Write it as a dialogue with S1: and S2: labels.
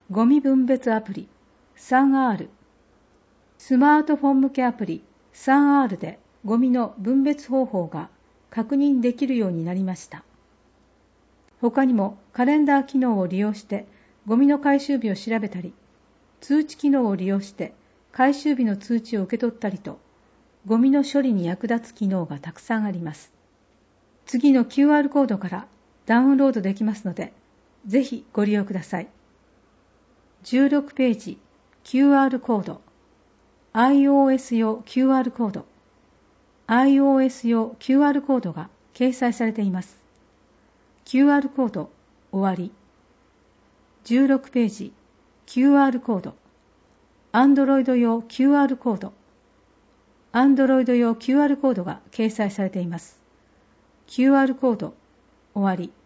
S1: ゴミ分別アプリ 3R、スマートフォン向けアプリ 3R でゴミの分別方法が確認できるようになりました。他にもカレンダー機能を利用してゴミの回収日を調べたり、通知機能を利用して回収日の通知を受け取ったりと、ゴミの処理に役立つ機能がたくさんあります。次の QR コードからダウンロードできますので、ぜひご利用ください。16ページ QR コード、iOS 用 QR コード、iOS 用 QR コードが掲載されています。QR コード終わり。16ページ QR コード、Android 用 QR コード、Android 用 QR コードが掲載されています。QR コード終わり。